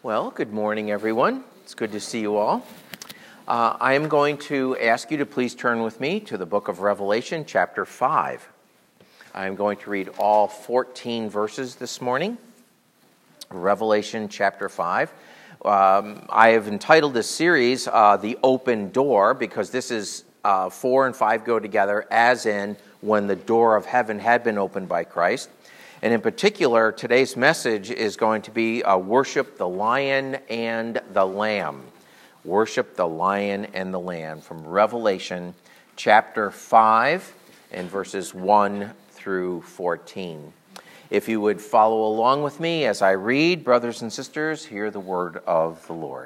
Well, good morning, everyone. It's good to see you all. I am going to ask you to please turn with me to the book of Revelation, chapter 5. I'm going to read all 14 verses this morning. Revelation, chapter 5. I have entitled this series, The Open Door, because this is 4 and 5 go together, as in when the door of heaven had been opened by Christ. And in particular, today's message is going to be Worship the Lion and the Lamb. Worship the Lion and the Lamb from Revelation chapter 5 and verses 1 through 14. If you would follow along with me as I read, brothers and sisters, hear the word of the Lord.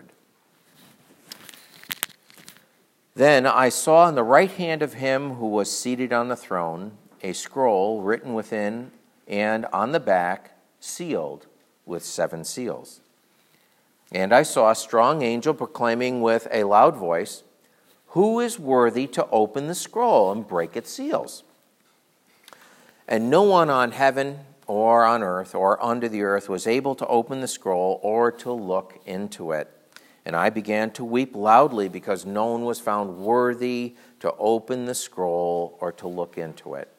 Then I saw in the right hand of him who was seated on the throne a scroll written within and on the back, sealed with 7 seals. And I saw a strong angel proclaiming with a loud voice, "Who is worthy to open the scroll and break its seals?" And no one on heaven or on earth or under the earth was able to open the scroll or to look into it. And I began to weep loudly because no one was found worthy to open the scroll or to look into it.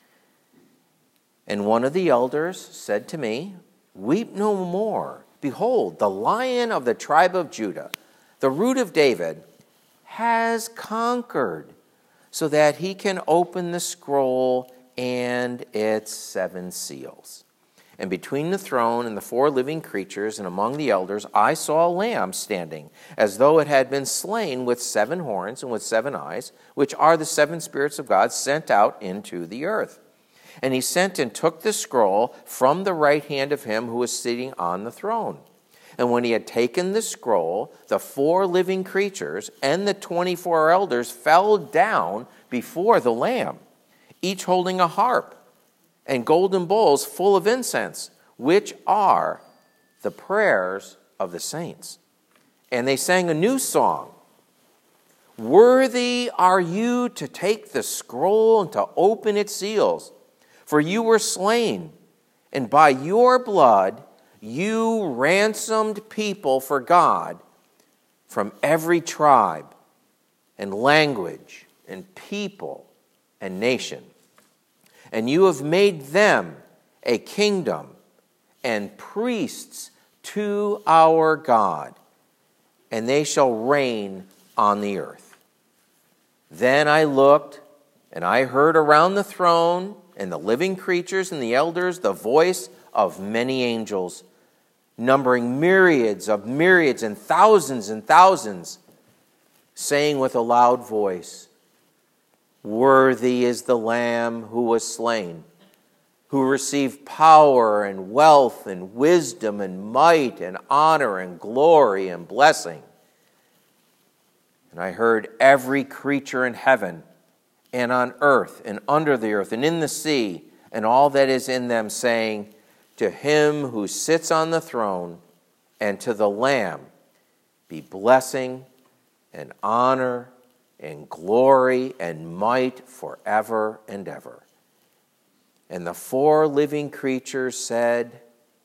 And one of the elders said to me, "Weep no more. Behold, the Lion of the tribe of Judah, the Root of David, has conquered, so that he can open the scroll and its 7 seals." And between the throne and the 4 living creatures and among the elders, I saw a lamb standing, as though it had been slain, with 7 horns and with 7 eyes, which are the 7 spirits of God sent out into the earth. And he sent and took the scroll from the right hand of him who was sitting on the throne. And when he had taken the scroll, the 4 living creatures and the 24 elders fell down before the Lamb, each holding a harp and golden bowls full of incense, which are the prayers of the saints. And they sang a new song. "Worthy are you to take the scroll and to open its seals. For you were slain, and by your blood you ransomed people for God from every tribe and language and people and nation. And you have made them a kingdom and priests to our God, and they shall reign on the earth." Then I looked, and I heard around the throne and the living creatures and the elders the voice of many angels, numbering myriads and thousands, saying with a loud voice, "Worthy is the Lamb who was slain, who received power and wealth and wisdom and might and honor and glory and blessing." And I heard every creature in heaven and on earth and under the earth and in the sea and all that is in them, saying, "To him who sits on the throne and to the Lamb be blessing and honor and glory and might forever and ever." And the 4 living creatures said,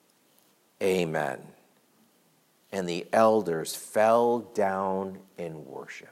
"Amen." And the elders fell down and worshiped.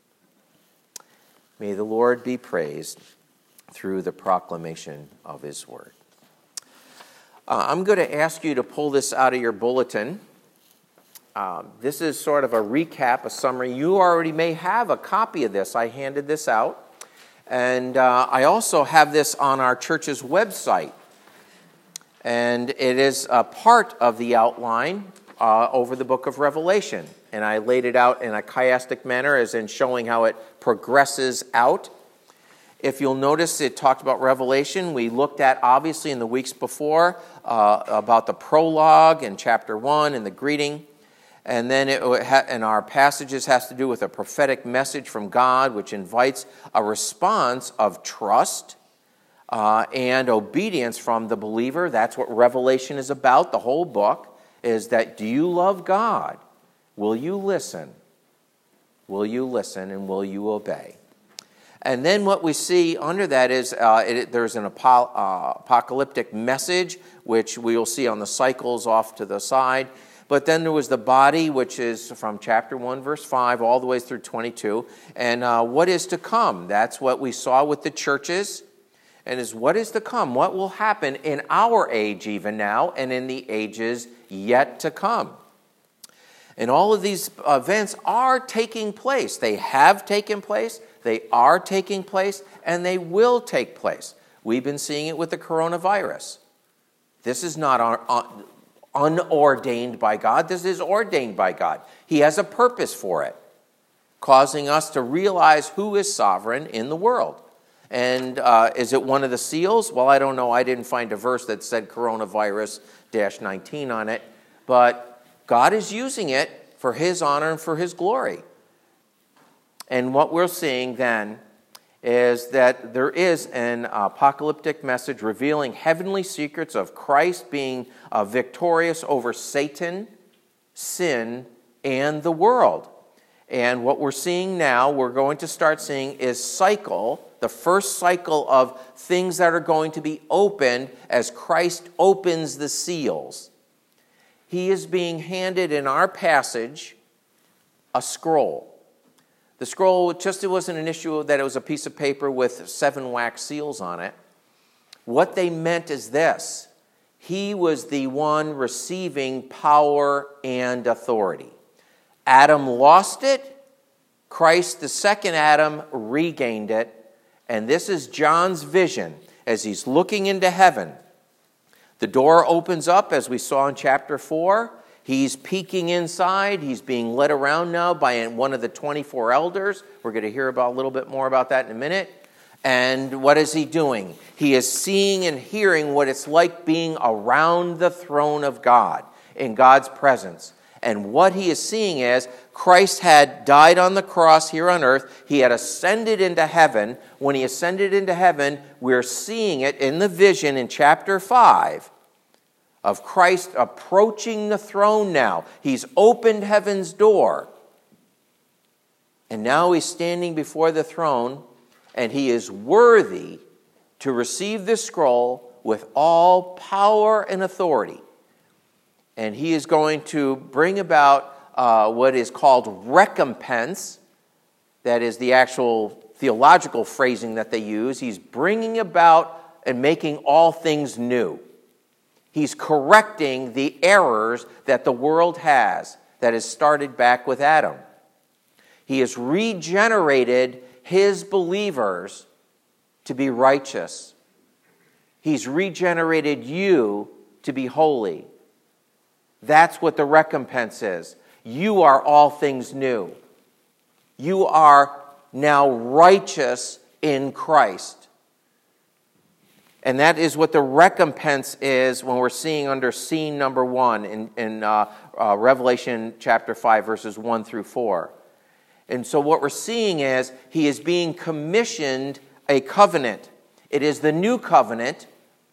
May the Lord be praised through the proclamation of his word. I'm going to ask you to pull this out of your bulletin. This is sort of a recap, a summary. You already may have a copy of this. I handed this out. And I also have this on our church's website. And it is a part of the outline over the book of Revelation. And I laid it out in a chiastic manner, as in showing how it progresses out. If you'll notice, it talked about Revelation. We looked at, obviously, in the weeks before, about the prologue in chapter 1 and the greeting. And then in our passages has to do with a prophetic message from God, which invites a response of trust and obedience from the believer. That's what Revelation is about. The whole book is that, do you love God? Will you listen? Will you listen and will you obey? And then what we see under that is there's an apocalyptic message, which we will see on the cycles off to the side. But then there was the body, which is from chapter 1, verse 5, all the way through 22. And what is to come? That's what we saw with the churches. And is what is to come? What will happen in our age even now and in the ages yet to come? And all of these events are taking place. They have taken place, they are taking place, and they will take place. We've been seeing it with the coronavirus. This is not unordained by God. This is ordained by God. He has a purpose for it, causing us to realize who is sovereign in the world. And is it one of the seals? Well, I don't know. I didn't find a verse that said coronavirus-19 on it. But God is using it for his honor and for his glory. And what we're seeing then is that there is an apocalyptic message revealing heavenly secrets of Christ being victorious over Satan, sin, and the world. And what we're seeing now, we're going to start seeing, is the first cycle of things that are going to be opened as Christ opens the seals. He is being handed in our passage a scroll. The scroll, it wasn't an issue that it was a piece of paper with 7 wax seals on it. What they meant is this: he was the one receiving power and authority. Adam lost it. Christ, the second Adam, regained it. And this is John's vision as he's looking into heaven. The door opens up, as we saw in chapter 4. He's peeking inside. He's being led around now by one of the 24 elders. We're going to hear a little bit more about that in a minute. And what is he doing? He is seeing and hearing what it's like being around the throne of God, in God's presence. And what he is seeing is Christ had died on the cross here on earth. He had ascended into heaven. When he ascended into heaven, we're seeing it in the vision in chapter 5 of Christ approaching the throne now. He's opened heaven's door. And now he's standing before the throne, and he is worthy to receive this scroll with all power and authority. And he is going to bring about what is called recompense. That is the actual theological phrasing that they use. He's bringing about and making all things new. He's correcting the errors that the world has that has started back with Adam. He has regenerated his believers to be righteous. He's regenerated you to be holy. That's what the recompense is. You are all things new. You are now righteous in Christ. And that is what the recompense is when we're seeing under scene number 1 in Revelation chapter 5, verses 1 through 4. And so what we're seeing is he is being commissioned a covenant. It is the new covenant.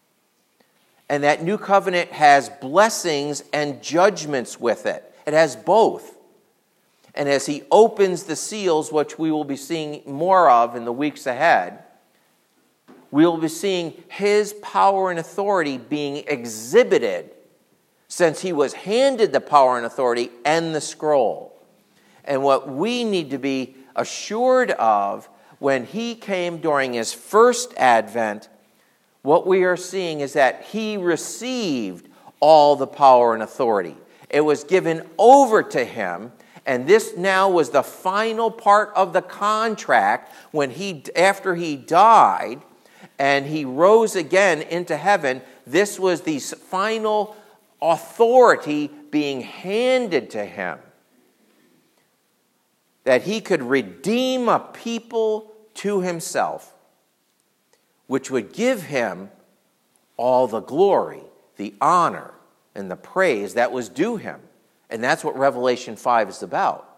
And that new covenant has blessings and judgments with it. It has both. And as he opens the seals, which we will be seeing more of in the weeks ahead, we will be seeing his power and authority being exhibited, since he was handed the power and authority and the scroll. And what we need to be assured of when he came during his first advent, what we are seeing is that he received all the power and authority. It was given over to him, and this now was the final part of the contract when after he died and he rose again into heaven. This was the final authority being handed to him, that he could redeem a people to himself, which would give him all the glory, the honor, and the praise that was due him. And that's what Revelation 5 is about.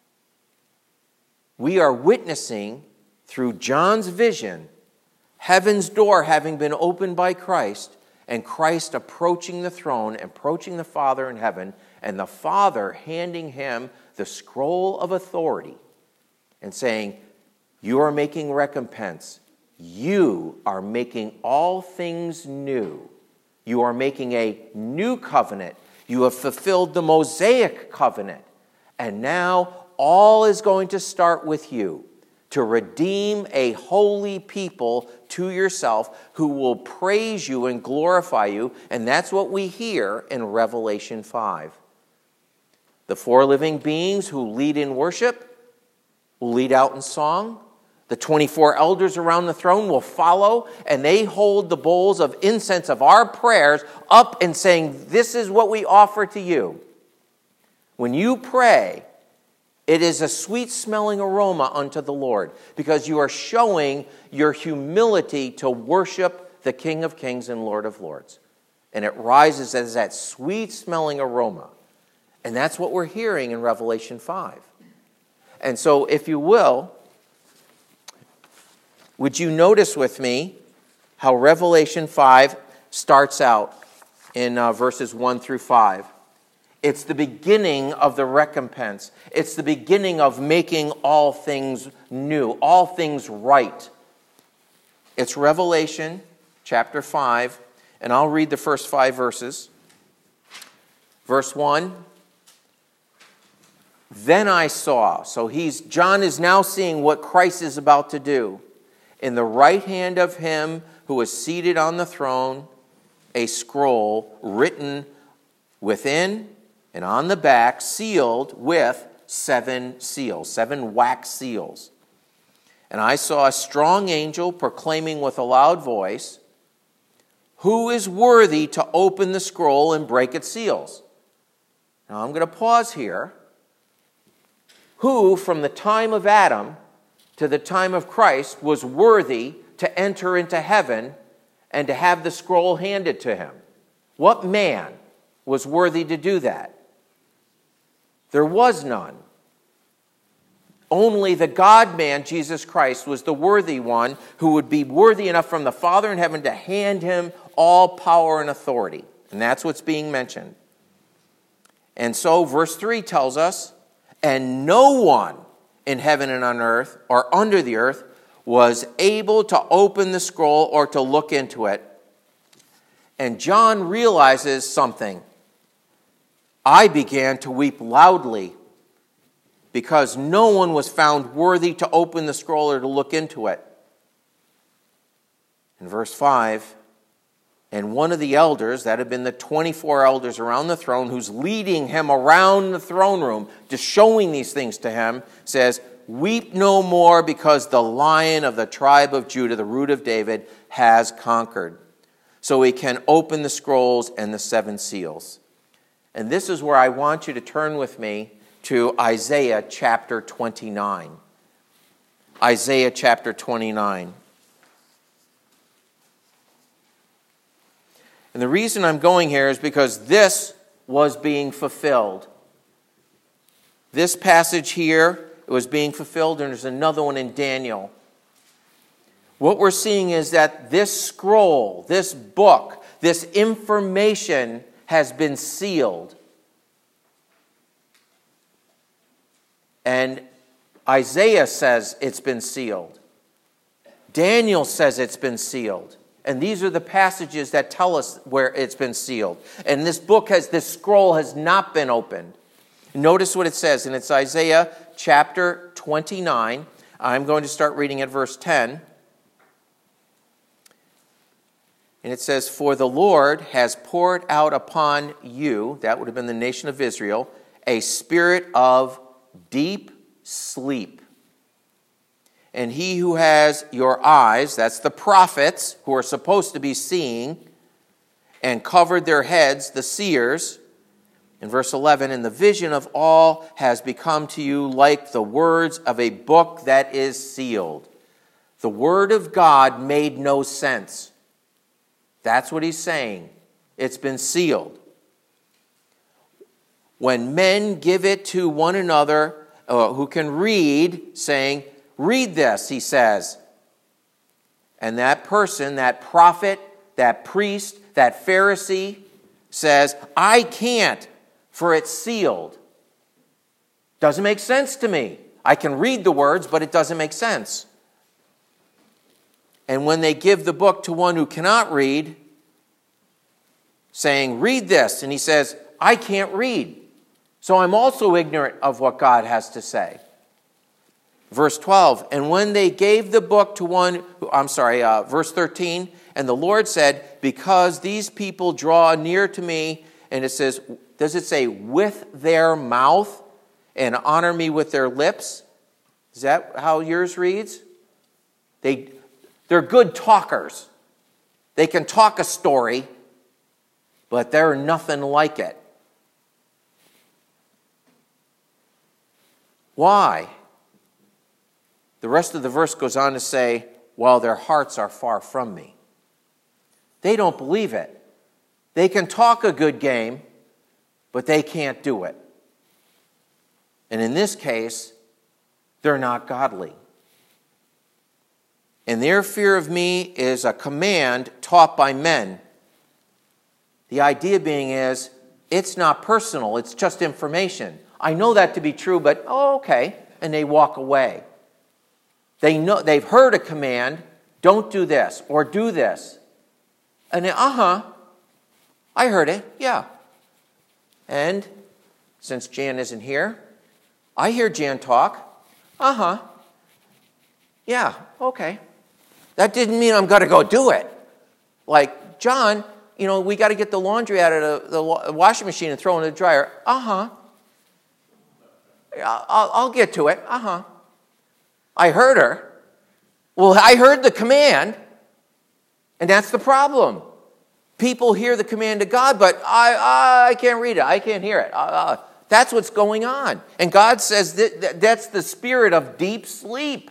We are witnessing through John's vision, heaven's door having been opened by Christ, and Christ approaching the throne, approaching the Father in heaven, and the Father handing him the scroll of authority and saying, you are making recompense. You are making all things new. You are making a new covenant. You have fulfilled the Mosaic covenant. And now all is going to start with you, to redeem a holy people to yourself who will praise you and glorify you. And that's what we hear in Revelation 5. The four living beings who lead in worship will lead out in song. The 24 elders around the throne will follow, and they hold the bowls of incense of our prayers up and saying, this is what we offer to you. When you pray, it is a sweet-smelling aroma unto the Lord, because you are showing your humility to worship the King of Kings and Lord of Lords. And it rises as that sweet-smelling aroma. And that's what we're hearing in Revelation 5. And so, if you will, would you notice with me how Revelation 5 starts out in verses 1 through 5? It's the beginning of the recompense. It's the beginning of making all things new, all things right. It's Revelation chapter 5, and I'll read the first 5 verses. Verse 1, then I saw. So John is now seeing what Christ is about to do. In the right hand of him who is seated on the throne, a scroll written within and on the back, sealed with 7 seals, 7 wax seals. And I saw a strong angel proclaiming with a loud voice, who is worthy to open the scroll and break its seals? Now I'm going to pause here. Who, from the time of Adam to the time of Christ, was worthy to enter into heaven and to have the scroll handed to him? What man was worthy to do that? There was none. Only the God-man, Jesus Christ, was the worthy one who would be worthy enough from the Father in heaven to hand him all power and authority. And that's what's being mentioned. And so verse 3 tells us, and no one in heaven and on earth or under the earth was able to open the scroll or to look into it. And John realizes something. I began to weep loudly because no one was found worthy to open the scroll or to look into it. In verse 5, and one of the elders, that had been the 24 elders around the throne, who's leading him around the throne room, just showing these things to him, says, weep no more, because the Lion of the tribe of Judah, the root of David, has conquered. So he can open the scrolls and the 7 seals. And this is where I want you to turn with me to Isaiah chapter 29. Isaiah chapter 29. And the reason I'm going here is because this was being fulfilled. This passage here, it was being fulfilled, and there's another one in Daniel. What we're seeing is that this scroll, this book, this information has been sealed. And Isaiah says it's been sealed. Daniel says it's been sealed. And these are the passages that tell us where it's been sealed. And this scroll has not been opened. Notice what it says, and it's Isaiah chapter 29. I'm going to start reading at verse 10. And it says, for the Lord has poured out upon you, that would have been the nation of Israel, a spirit of deep sleep. And he who has your eyes, that's the prophets who are supposed to be seeing, and covered their heads, the seers. In verse 11, and the vision of all has become to you like the words of a book that is sealed. The word of God made no sense. That's what he's saying. It's been sealed. When men give it to one another who can read, saying, read this, he says. And that person, that prophet, that priest, that Pharisee says, I can't, for it's sealed. Doesn't make sense to me. I can read the words, but it doesn't make sense. And when they give the book to one who cannot read, saying, read this, and he says, I can't read. So I'm also ignorant of what God has to say. Verse 12, and when they gave the book to verse 13, and the Lord said, because these people draw near to me, and it says, does it say with their mouth and honor me with their lips? Is that how yours reads? They're good talkers. They can talk a story, but they're nothing like it. Why? The rest of the verse goes on to say, while their hearts are far from me. They don't believe it. They can talk a good game, but they can't do it. And in this case, they're not godly. And their fear of me is a command taught by men. The idea being is, it's not personal, it's just information. I know that to be true, but okay. And they walk away. They know they've heard a command, don't do this or do this. And I heard it, yeah. And since Jan isn't here, I hear Jan talk. Yeah, okay. That didn't mean I'm going to go do it. Like, John, we got to get the laundry out of the washing machine and throw it in the dryer. I'll get to it. I heard her. Well, I heard the command, and that's the problem. People hear the command of God, but I can't read it. I can't hear it. That's what's going on. And God says that's the spirit of deep sleep.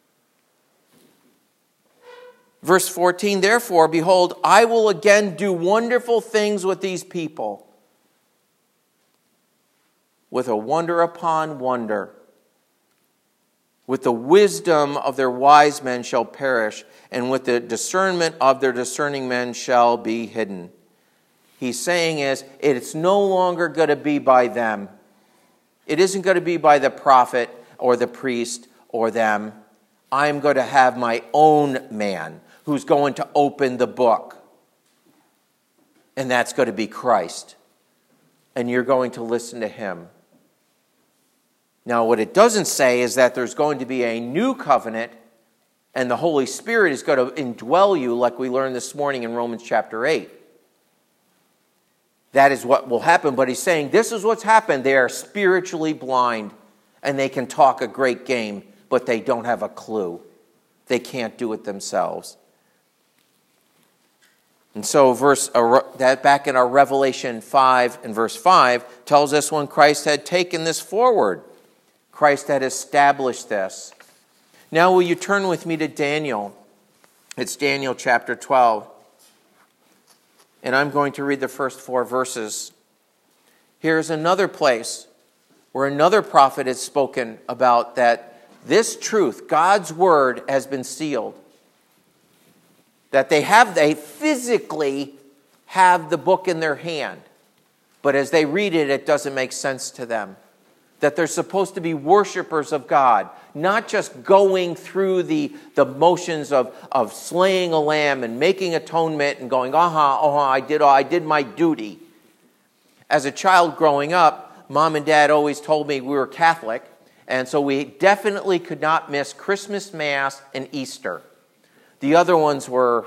Verse 14, therefore, behold, I will again do wonderful things with these people, with a wonder upon wonder. With the wisdom of their wise men shall perish, and with the discernment of their discerning men shall be hidden. He's saying it's no longer going to be by them. It isn't going to be by the prophet or the priest or them. I'm going to have my own man who's going to open the book. And that's going to be Christ. And you're going to listen to him. Now, what it doesn't say is that there's going to be a new covenant and the Holy Spirit is going to indwell you like we learned this morning in Romans chapter 8. That is what will happen, but he's saying this is what's happened. They are spiritually blind and they can talk a great game, but they don't have a clue. They can't do it themselves. And so back in our Revelation 5 and verse 5 tells us when Christ had taken this forward. Christ had established this. Now will you turn with me to Daniel? It's Daniel chapter 12. And I'm going to read the first 4 verses. Here's another place where another prophet has spoken about that this truth, God's word, has been sealed. That they physically have the book in their hand. But as they read it, it doesn't make sense to them. That they're supposed to be worshipers of God, not just going through the motions of slaying a lamb and making atonement and going, I did my duty. As a child growing up, Mom and Dad always told me we were Catholic, and so we definitely could not miss Christmas Mass and Easter. The other ones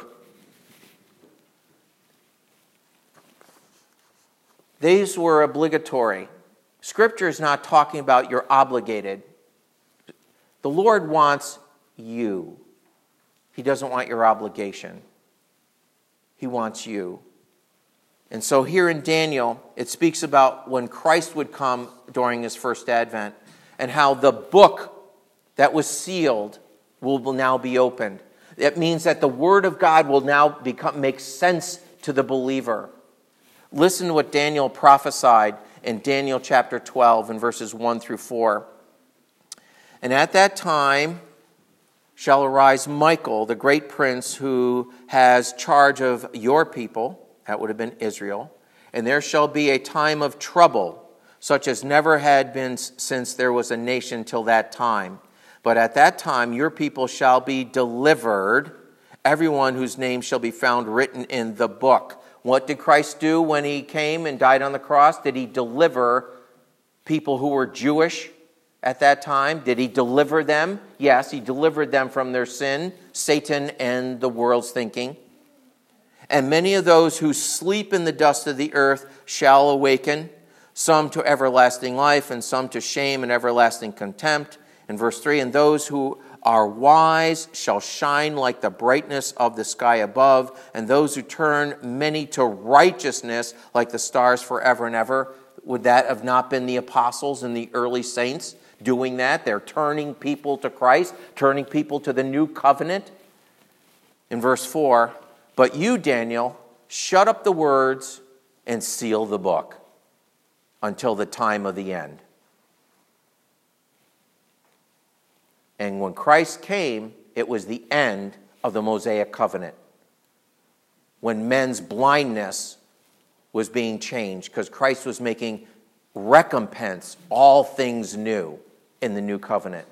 these were obligatory. Scripture is not talking about you're obligated. The Lord wants you. He doesn't want your obligation. He wants you. And so here in Daniel, it speaks about when Christ would come during his first advent and how the book that was sealed will now be opened. It means that the word of God will now make sense to the believer. Listen to what Daniel prophesied in Daniel chapter 12 and verses 1 through 4. And at that time shall arise Michael, the great prince, who has charge of your people, that would have been Israel, and there shall be a time of trouble, such as never had been since there was a nation till that time. But at that time your people shall be delivered, everyone whose name shall be found written in the book. What did Christ do when he came and died on the cross? Did he deliver people who were Jewish at that time? Did he deliver them? Yes, he delivered them from their sin, Satan, and the world's thinking. And many of those who sleep in the dust of the earth shall awaken, some to everlasting life, and some to shame and everlasting contempt. In verse 3, and those who are wise shall shine like the brightness of the sky above, and those who turn many to righteousness like the stars forever and ever. Would that have not been the apostles and the early saints doing that? They're turning people to Christ, turning people to the new covenant. In verse 4, but you, Daniel, shut up the words and seal the book until the time of the end. And when Christ came, it was the end of the Mosaic covenant, when men's blindness was being changed, because Christ was making recompense all things new in the new covenant.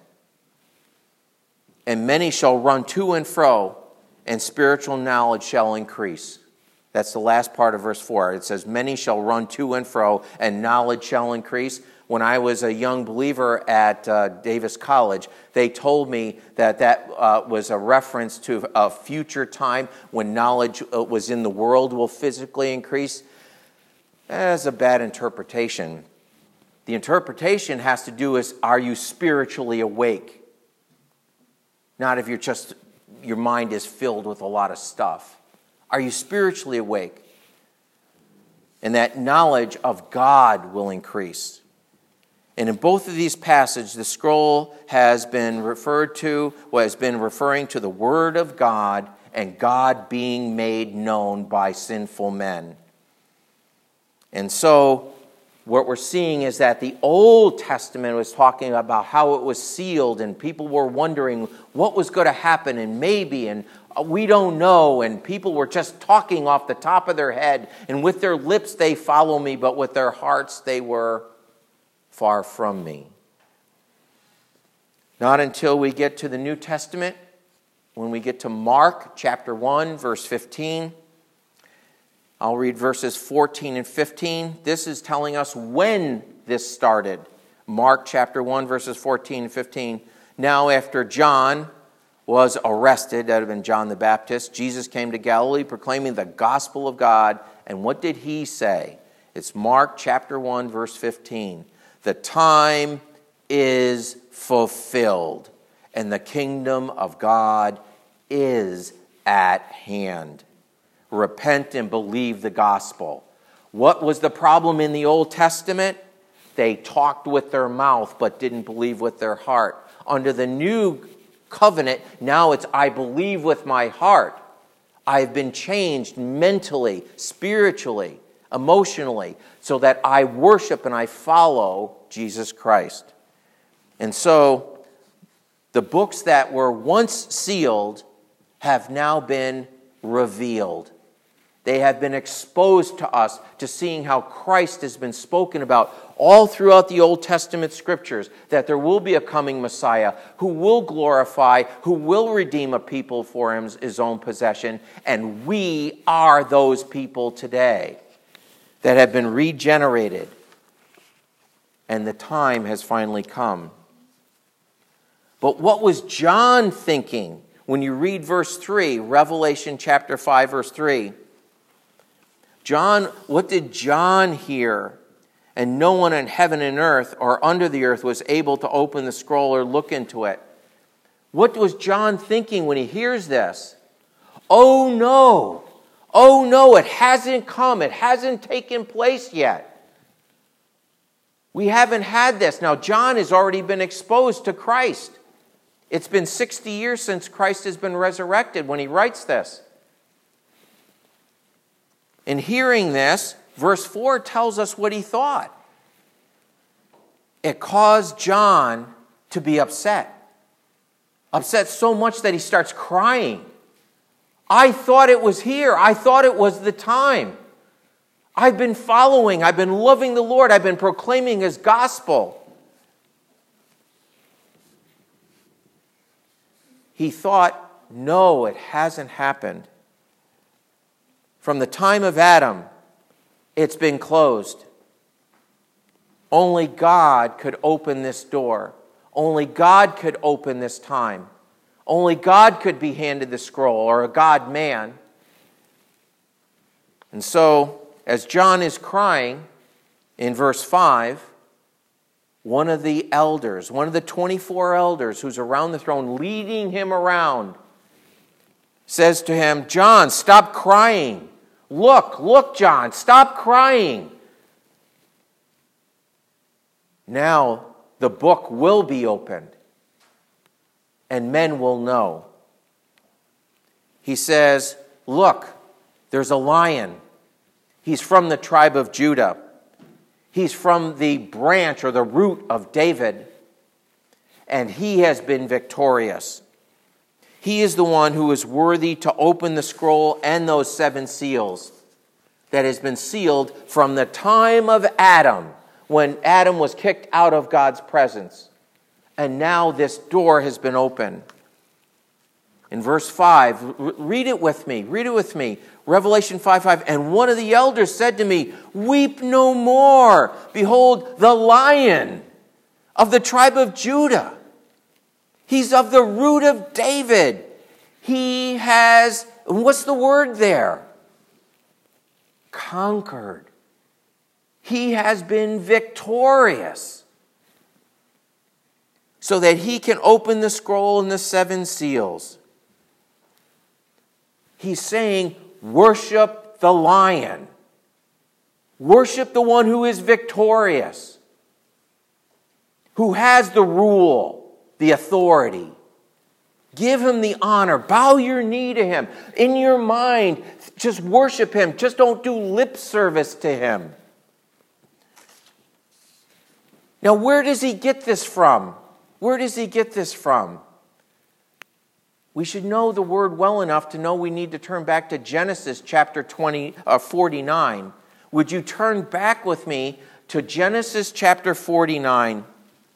And many shall run to and fro, and spiritual knowledge shall increase. That's the last part of verse 4. It says, many shall run to and fro, and knowledge shall increase. When I was a young believer at Davis College, they told me that was a reference to a future time when knowledge was in the world will physically increase. That's a bad interpretation. The interpretation has to do with, are you spiritually awake? Not if your mind is filled with a lot of stuff. Are you spiritually awake? And that knowledge of God will increase. And in both of these passages, the scroll has been referring to the Word of God and God being made known by sinful men. And so what we're seeing is that the Old Testament was talking about how it was sealed, and people were wondering what was going to happen, and maybe, and we don't know, and people were just talking off the top of their head, and with their lips they follow me, but with their hearts they were far from me. Not until we get to the New Testament, when we get to Mark chapter 1, verse 15. I'll read verses 14 and 15. This is telling us when this started. Mark chapter 1, verses 14 and 15. Now after John was arrested, that would have been John the Baptist, Jesus came to Galilee proclaiming the gospel of God. And what did he say? It's Mark chapter 1, verse 15. The time is fulfilled, and the kingdom of God is at hand. Repent and believe the gospel. What was the problem in the Old Testament? They talked with their mouth but didn't believe with their heart. Under the new covenant, now it's I believe with my heart. I've been changed mentally, spiritually, emotionally, so that I worship and I follow Jesus Christ. And so the books that were once sealed have now been revealed. They have been exposed to us to seeing how Christ has been spoken about all throughout the Old Testament scriptures, that there will be a coming Messiah who will glorify, who will redeem a people for his own possession, and we are those people today that have been regenerated, and the time has finally come. But what was John thinking when you read verse 3, Revelation chapter 5, verse 3? What did John hear? And no one in heaven and earth or under the earth was able to open the scroll or look into it. What was John thinking when he hears this? Oh no, it hasn't come. It hasn't taken place yet. We haven't had this. Now, John has already been exposed to Christ. It's been 60 years since Christ has been resurrected when he writes this. In hearing this, verse 4 tells us what he thought. It caused John to be upset. Upset so much that he starts crying. I thought it was here. I thought it was the time. I've been following. I've been loving the Lord. I've been proclaiming his gospel. He thought, no, it hasn't happened. From the time of Adam, it's been closed. Only God could open this door. Only God could open this time. Only God could be handed the scroll, or a God-man. And so, as John is crying in verse 5, one of the elders, one of the 24 elders who's around the throne, leading him around, says to him, "John, stop crying. Look, John, stop crying." Now the book will be opened, and men will know. He says, "Look, there's a lion. He's from the tribe of Judah. He's from the branch or the root of David, and he has been victorious. He is the one who is worthy to open the scroll and those 7 seals that has been sealed from the time of Adam, when Adam was kicked out of God's presence. And now this door has been opened." In verse 5, read it with me. Revelation 5:5. "And one of the elders said to me, 'Weep no more. Behold, the Lion of the tribe of Judah. He's of the root of David. He has,'" what's the word there? "Conquered. He has been victorious, so that he can open the scroll and the 7 seals." He's saying, worship the Lion. Worship the one who is victorious, who has the rule, the authority. Give him the honor. Bow your knee to him. In your mind, just worship him. Just don't do lip service to him. Now, where does he get this from? We should know the word well enough to know we need to turn back to Genesis chapter 49. Would you turn back with me to Genesis chapter 49?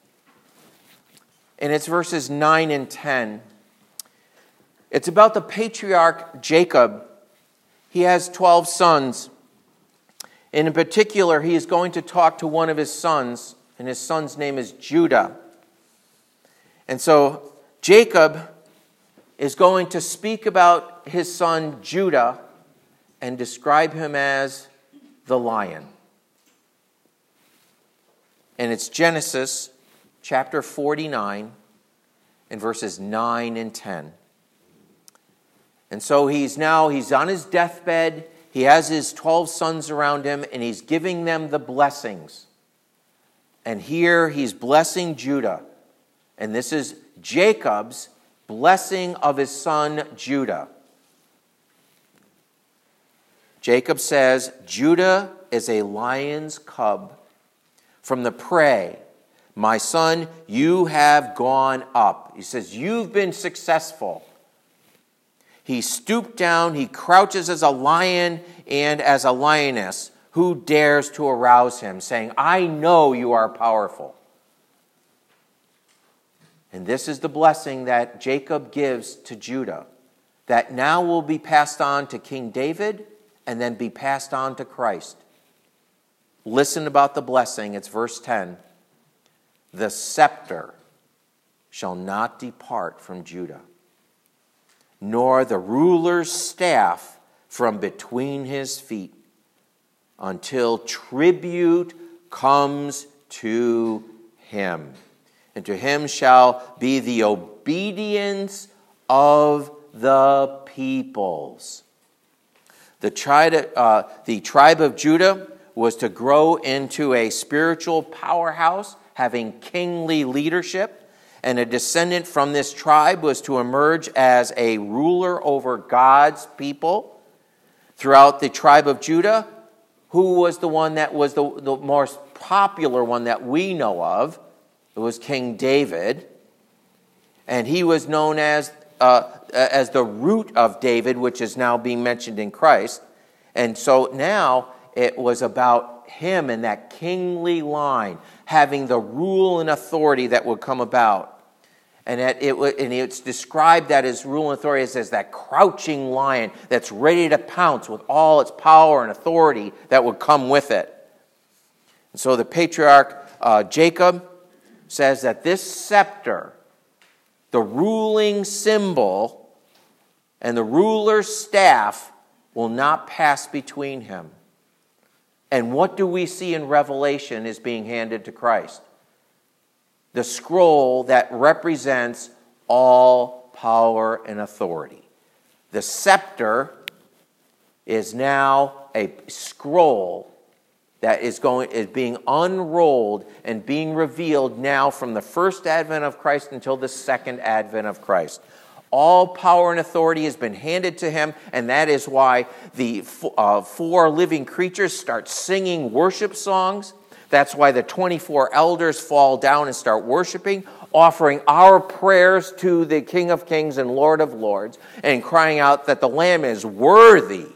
And it's verses 9 and 10. It's about the patriarch Jacob. He has 12 sons. And in particular, he is going to talk to one of his sons, and his son's name is Judah. And so Jacob is going to speak about his son Judah and describe him as the lion. And it's Genesis chapter 49 and verses 9 and 10. And so he's on his deathbed. He has his 12 sons around him, and he's giving them the blessings. And here he's blessing Judah. And this is Jacob's blessing of his son Judah. Jacob says, "Judah is a lion's cub from the prey. My son, you have gone up." He says, you've been successful. He stooped down, he crouches as a lion and as a lioness. Who dares to arouse him, saying, "I know you are powerful." And this is the blessing that Jacob gives to Judah, that now will be passed on to King David and then be passed on to Christ. Listen about the blessing. It's verse 10. "The scepter shall not depart from Judah, nor the ruler's staff from between his feet, until tribute comes to him. And to him shall be the obedience of the peoples." The tribe of Judah was to grow into a spiritual powerhouse, having kingly leadership. And a descendant from this tribe was to emerge as a ruler over God's people. Throughout the tribe of Judah, who was the one that was the most popular one that we know of? It was King David, and he was known as the root of David, which is now being mentioned in Christ. And so now it was about him and that kingly line having the rule and authority that would come about. And it's described that his rule and authority is as that crouching lion that's ready to pounce with all its power and authority that would come with it. And so the patriarch Jacob says that this scepter, the ruling symbol, and the ruler's staff will not pass between him. And what do we see in Revelation is being handed to Christ? The scroll that represents all power and authority. The scepter is now a scroll that is being unrolled and being revealed now from the first advent of Christ until the second advent of Christ. All power and authority has been handed to him, and that is why the four living creatures start singing worship songs. That's why the 24 elders fall down and start worshiping, offering our prayers to the King of Kings and Lord of Lords, and crying out that the Lamb is worthy.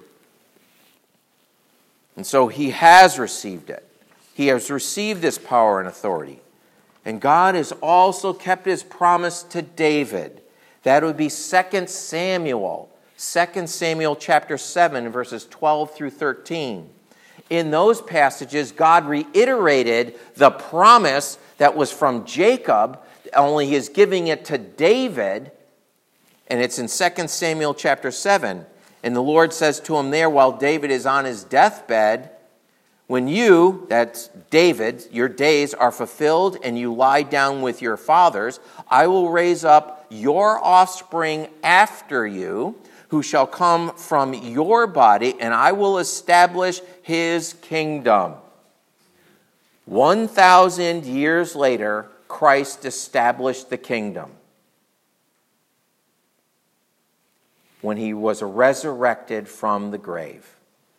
And so he has received it. He has received this power and authority. And God has also kept his promise to David. That would be 2 Samuel. 2 Samuel chapter 7, verses 12 through 13. In those passages, God reiterated the promise that was from Jacob, only he is giving it to David, and it's in 2 Samuel chapter 7. And the Lord says to him there, while David is on his deathbed, when you, that's David, your days are fulfilled and you lie down with your fathers, I will raise up your offspring after you, who shall come from your body, and I will establish his kingdom. 1,000 years later, Christ established the kingdom when he was resurrected from the grave.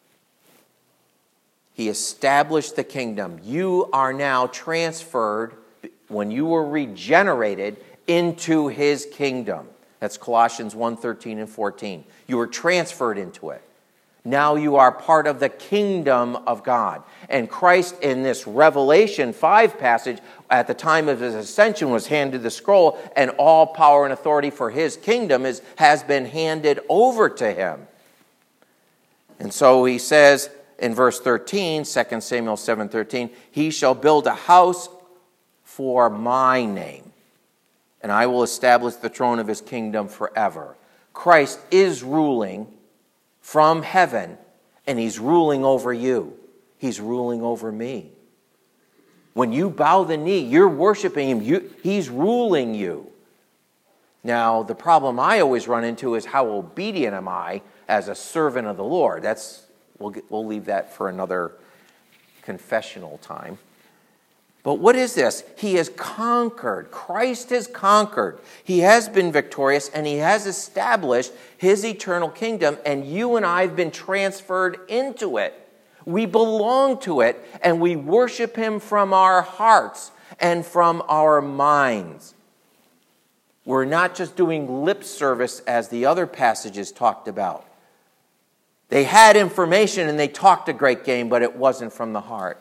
He established the kingdom. You are now transferred, when you were regenerated, into his kingdom. That's Colossians 1:13 and 14. You were transferred into it. Now you are part of the kingdom of God. And Christ, in this Revelation 5 passage, at the time of his ascension, was handed the scroll, and all power and authority for his kingdom has been handed over to him. And so he says in verse 13, 2 Samuel 7:13, he shall build a house for my name, and I will establish the throne of his kingdom forever. Christ is ruling from heaven, and he's ruling over you. He's ruling over me. When you bow the knee, you're worshiping him. He's ruling you. Now, the problem I always run into is how obedient am I as a servant of the Lord? We'll leave that for another confessional time. But what is this? He has conquered. Christ has conquered. He has been victorious, and he has established his eternal kingdom, and you and I have been transferred into it. We belong to it, and we worship him from our hearts and from our minds. We're not just doing lip service as the other passages talked about. They had information and they talked a great game, but it wasn't from the heart.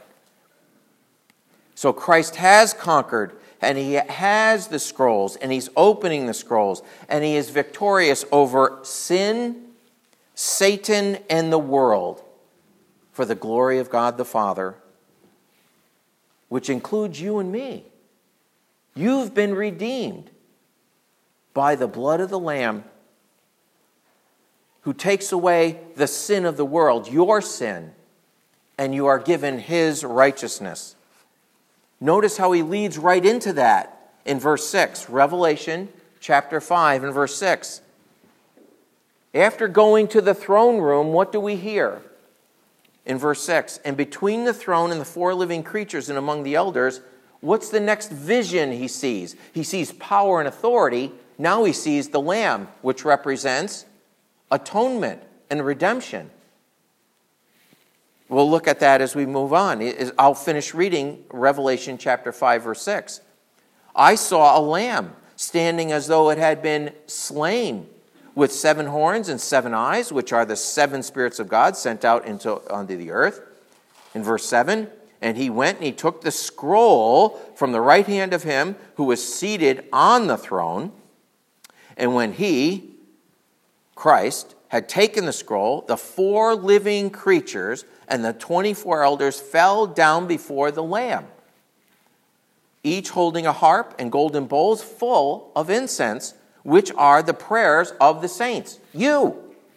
So Christ has conquered, and he has the scrolls, and he's opening the scrolls, and he is victorious over sin, Satan, and the world for the glory of God the Father, which includes you and me. You've been redeemed by the blood of the Lamb, who takes away the sin of the world, your sin, and you are given his righteousness. Notice how he leads right into that in verse 6. Revelation chapter 5 and verse 6. After going to the throne room, what do we hear? In verse 6, and between the throne and the four living creatures and among the elders, what's the next vision he sees? He sees power and authority. Now he sees the Lamb, which represents atonement and redemption. We'll look at that as we move on. I'll finish reading Revelation chapter 5, verse 6. I saw a lamb standing as though it had been slain, with 7 horns and 7 eyes, which are the 7 spirits of God sent out onto the earth. In verse 7, And he went and he took the scroll from the right hand of him who was seated on the throne. And when he, Christ, had taken the scroll, the 4 living creatures and the 24 elders fell down before the Lamb, each holding a harp and golden bowls full of incense, which are the prayers of the saints. You.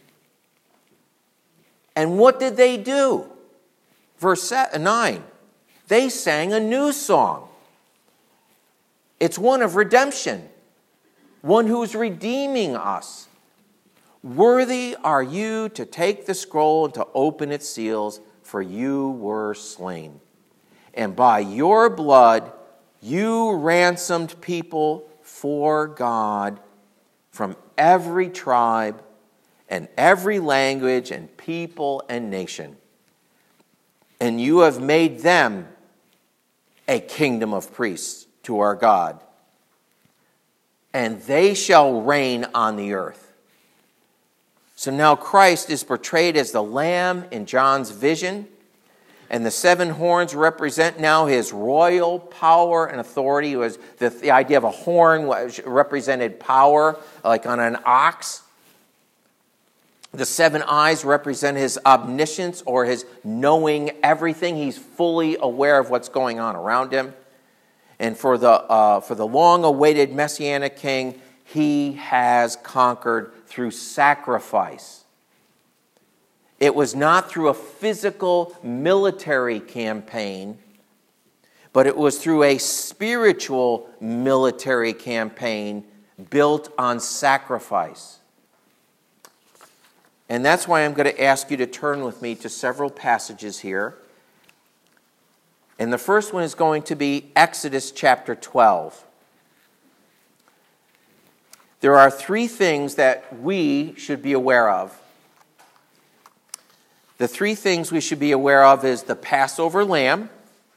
And what did they do? Verse 9. They sang a new song. It's one of redemption, one who's redeeming us. Worthy are you to take the scroll and to open its seals, for you were slain. And by your blood you ransomed people for God from every tribe and every language and people and nation. And you have made them a kingdom of priests to our God, and they shall reign on the earth. So now Christ is portrayed as the Lamb in John's vision, and the 7 horns represent now his royal power and authority. It was the idea of a horn represented power, like on an ox. The 7 eyes represent his omniscience, or his knowing everything. He's fully aware of what's going on around him. And for the long-awaited Messianic King, he has conquered through sacrifice. It was not through a physical military campaign, but it was through a spiritual military campaign built on sacrifice. And that's why I'm going to ask you to turn with me to several passages here. And the first one is going to be Exodus chapter 12. There are 3 things that we should be aware of. The 3 things we should be aware of is the Passover lamb,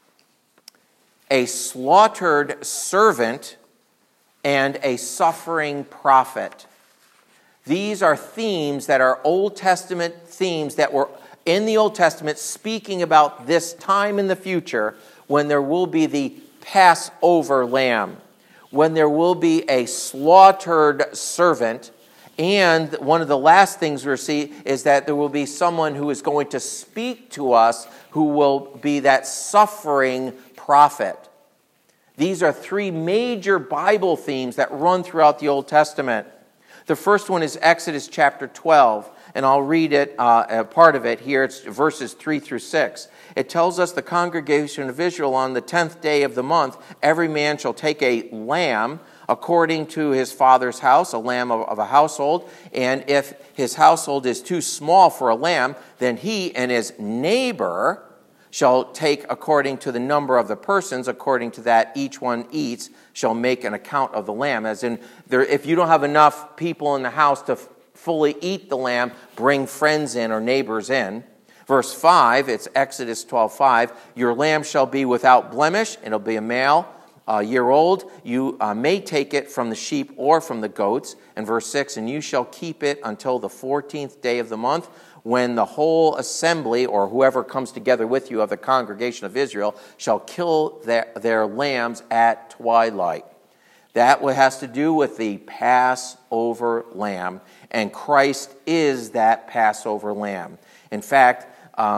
a slaughtered servant, and a suffering prophet. These are themes that are Old Testament themes that were in the Old Testament speaking about this time in the future when there will be the Passover lamb, when there will be a slaughtered servant, and one of the last things we'll see is that there will be someone who is going to speak to us who will be that suffering prophet. These are 3 major Bible themes that run throughout the Old Testament. The first one is Exodus chapter 12, and I'll read it, a part of it here. It's verses 3 through 6. It tells us the congregation of Israel on the 10th day of the month, every man shall take a lamb according to his father's house, a lamb of a household. And if his household is too small for a lamb, then he and his neighbor shall take according to the number of the persons, according to that each one eats, shall make an account of the lamb. As in, if you don't have enough people in the house to fully eat the lamb, bring friends in or neighbors in. Verse 5, it's Exodus 12:5. Your lamb shall be without blemish, it'll be a male, a year old. You may take it from the sheep or from the goats. And verse 6, and you shall keep it until the 14th day of the month, when the whole assembly, or whoever comes together with you of the congregation of Israel, shall kill their lambs at twilight. That has to do with the Passover lamb, and Christ is that Passover lamb. In fact,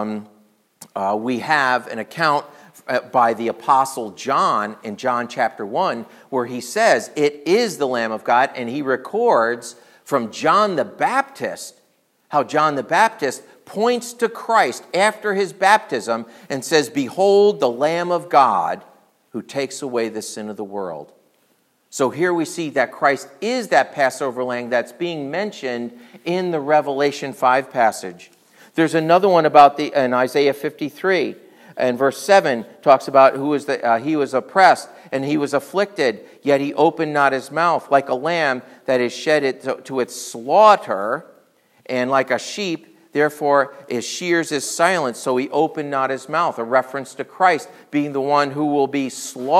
we have an account by the Apostle John in John chapter 1, where he says, it is the Lamb of God, and he records from John the Baptist how John the Baptist points to Christ after his baptism and says, behold the Lamb of God who takes away the sin of the world. So here we see that Christ is that Passover lamb that's being mentioned in the Revelation 5 passage. There's another one about in Isaiah 53. And verse 7 talks about he was oppressed and he was afflicted, yet he opened not his mouth, like a lamb that is shedded to its slaughter, and like a sheep, therefore his shears is silent, so he opened not his mouth. A reference to Christ being the one who will be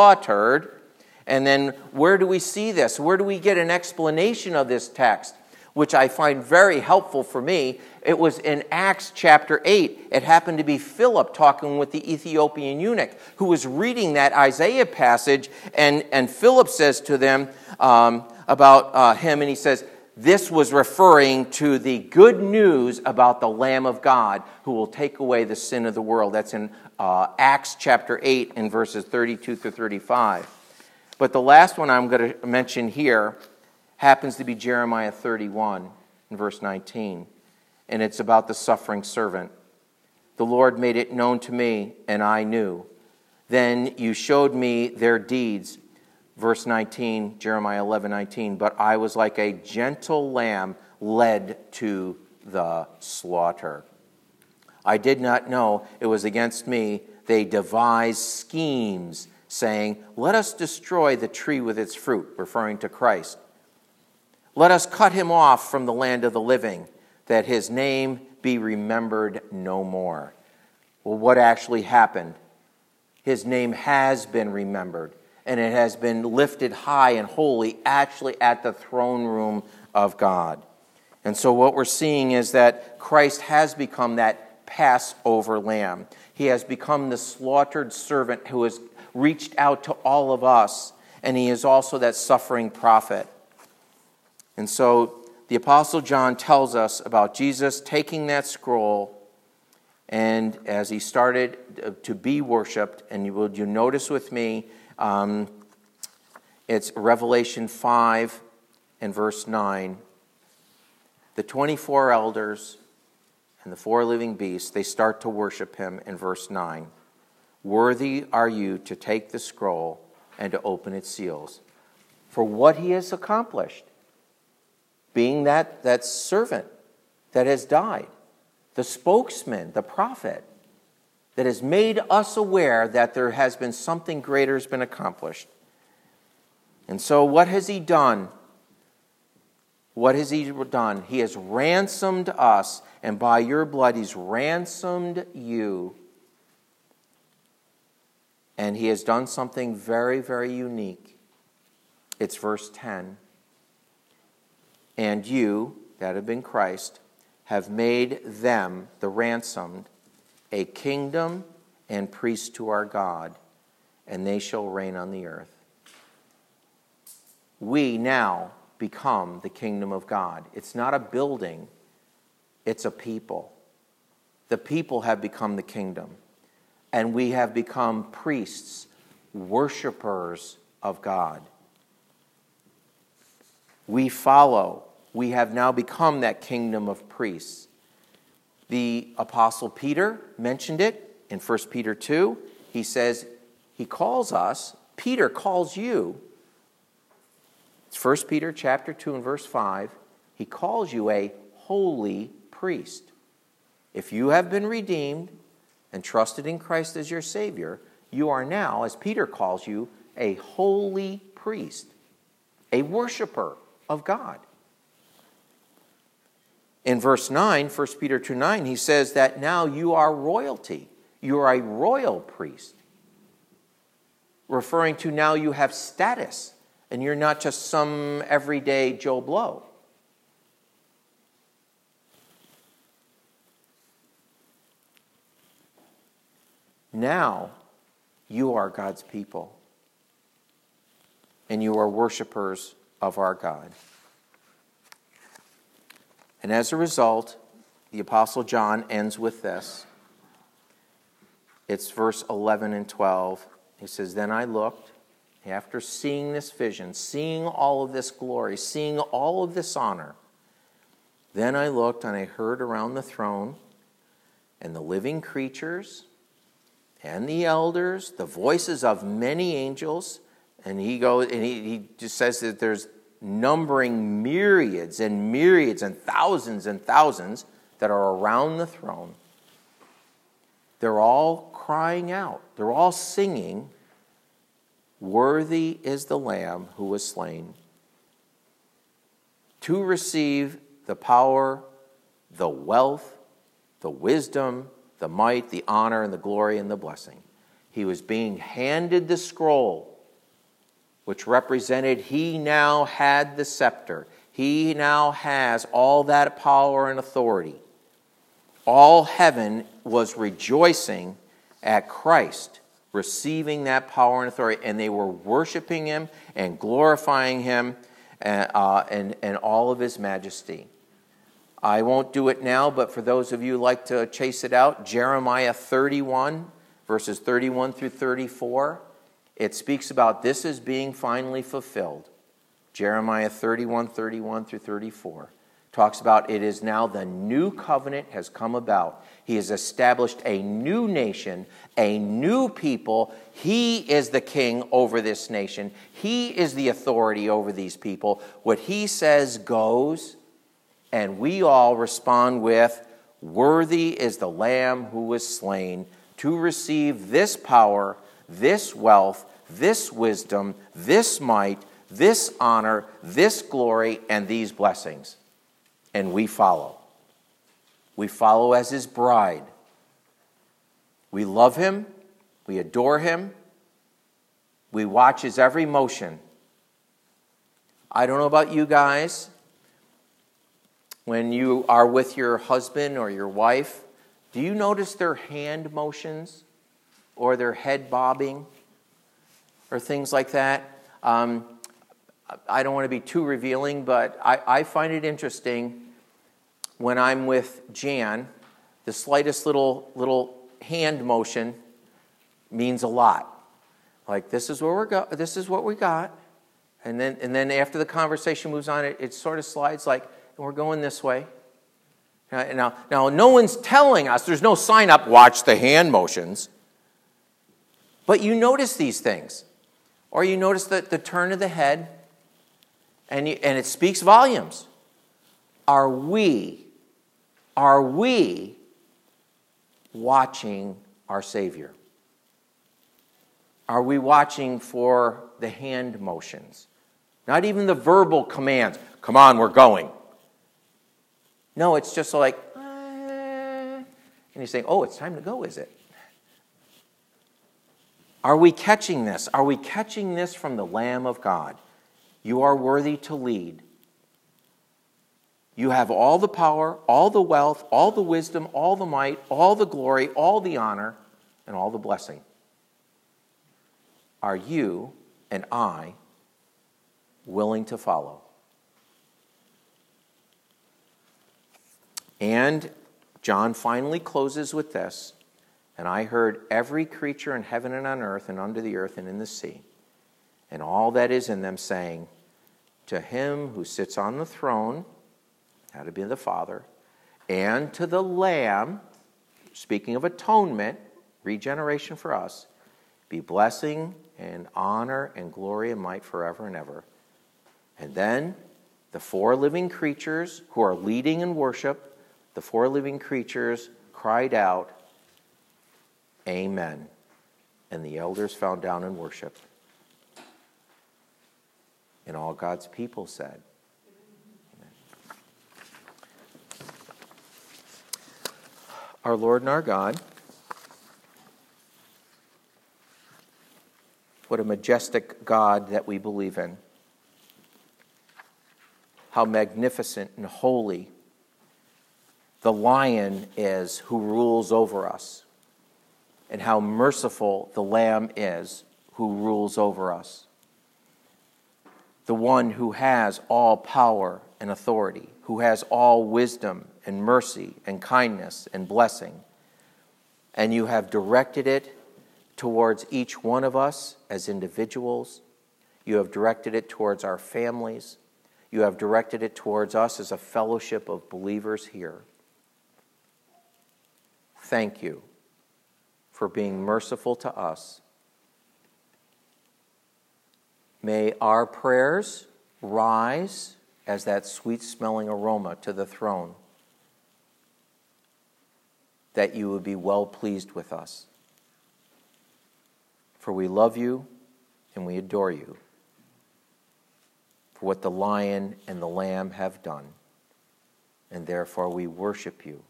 slaughtered. And then where do we see this? Where do we get an explanation of this text? which I find very helpful for me. It was in Acts chapter 8. It happened to be Philip talking with the Ethiopian eunuch who was reading that Isaiah passage, and Philip says to them about him, and he says, this was referring to the good news about the Lamb of God who will take away the sin of the world. That's in Acts chapter 8 in verses 32 through 35. But the last one I'm going to mention here happens to be Jeremiah 31 in verse 19. And it's about the suffering servant. The Lord made it known to me, and I knew. Then you showed me their deeds. Verse 19, Jeremiah 11:19. But I was like a gentle lamb led to the slaughter. I did not know it was against me. They devised schemes, saying, let us destroy the tree with its fruit, referring to Christ. Let us cut him off from the land of the living, that his name be remembered no more. Well, what actually happened? His name has been remembered, and it has been lifted high and holy, actually at the throne room of God. And so what we're seeing is that Christ has become that Passover lamb. He has become the slaughtered servant who has reached out to all of us, and he is also that suffering prophet. And so the Apostle John tells us about Jesus taking that scroll, and as he started to be worshipped, and you notice with me, it's Revelation 5 and verse 9. The 24 elders and the 4 living beasts, they start to worship him in verse 9. Worthy are you to take the scroll and to open its seals, for what he has accomplished, being that servant that has died, the spokesman, the prophet, that has made us aware that there has been something greater has been accomplished. And so what has he done? What has he done? He has ransomed us, and by your blood he's ransomed you. And he has done something very, very unique. It's verse 10. And you, that have been Christ, have made them, the ransomed, a kingdom and priests to our God, and they shall reign on the earth. We now become the kingdom of God. It's not a building, it's a people. The people have become the kingdom, and we have become priests, worshipers of God. We follow. We have now become that kingdom of priests. The Apostle Peter mentioned it in 1 Peter 2. He says, he calls us, Peter calls you. It's 1 Peter chapter 2 and verse 5. He calls you a holy priest. If you have been redeemed and trusted in Christ as your Savior, you are now, as Peter calls you, a holy priest, a worshiper of God. In verse 9, 1 Peter 2:9, he says that now you are royalty. You are a royal priest. Referring to now you have status, and you're not just some everyday Joe Blow. Now you are God's people, and you are worshipers of our God. And as a result, the Apostle John ends with this. It's verse 11 and 12. He says, then I looked, after seeing this vision, seeing all of this glory, seeing all of this honor, then I looked and I heard around the throne and the living creatures and the elders, the voices of many angels, and he just says that there's numbering myriads and myriads and thousands that are around the throne. They're all crying out. They're all singing, worthy is the Lamb who was slain to receive the power, the wealth, the wisdom, the might, the honor, and the glory, and the blessing. He was being handed the scroll, which represented he now had the scepter. He now has all that power and authority. All heaven was rejoicing at Christ, receiving that power and authority, and they were worshiping him and glorifying him and all of his majesty. I won't do it now, but for those of you who like to chase it out, Jeremiah 31, verses 31 through 34, it speaks about this is being finally fulfilled. Jeremiah 31 through 34 talks about it is now the new covenant has come about. He has established a new nation, a new people. He is the king over this nation. He is the authority over these people. What he says goes, and we all respond with, "Worthy is the Lamb who was slain to receive this power, this wealth, this wisdom, this might, this honor, this glory, and these blessings." And we follow. We follow as his bride. We love him. We adore him. We watch his every motion. I don't know about you guys. When you are with your husband or your wife, do you notice their hand motions or their head bobbing or things like that? I don't want to be too revealing, but I find it interesting when I'm with Jan, the slightest little hand motion means a lot. Like, this is where this is what we got. And then after the conversation moves on, it sort of slides like, we're going this way. Now, no one's telling us, there's no sign up, watch the hand motions. But you notice these things. Or you notice the turn of the head, and it speaks volumes. Are we watching our Savior? Are we watching for the hand motions? Not even the verbal commands. Come on, we're going. No, it's just like, and you're saying, oh, it's time to go, is it? Are we catching this? Are we catching this from the Lamb of God? You are worthy to lead. You have all the power, all the wealth, all the wisdom, all the might, all the glory, all the honor, and all the blessing. Are you and I willing to follow? And John finally closes with this, and I heard every creature in heaven and on earth and under the earth and in the sea, and all that is in them saying, to him who sits on the throne, had to be the Father, and to the Lamb, speaking of atonement, regeneration for us, be blessing and honor and glory and might forever and ever. And then the four living creatures who are leading in worship, the four living creatures cried out, Amen. And the elders fell down and worshiped. And all God's people said, Amen. Our Lord and our God, what a majestic God that we believe in. How magnificent and holy the Lion is who rules over us, and how merciful the Lamb is who rules over us. The one who has all power and authority, who has all wisdom and mercy and kindness and blessing. And you have directed it towards each one of us as individuals. You have directed it towards our families. You have directed it towards us as a fellowship of believers here. Thank you for being merciful to us. May our prayers rise as that sweet-smelling aroma to the throne, that you would be well pleased with us. For we love you and we adore you for what the Lion and the Lamb have done, and therefore we worship you.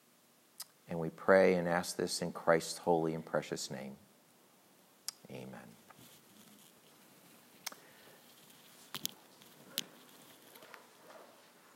And we pray and ask this in Christ's holy and precious name. Amen.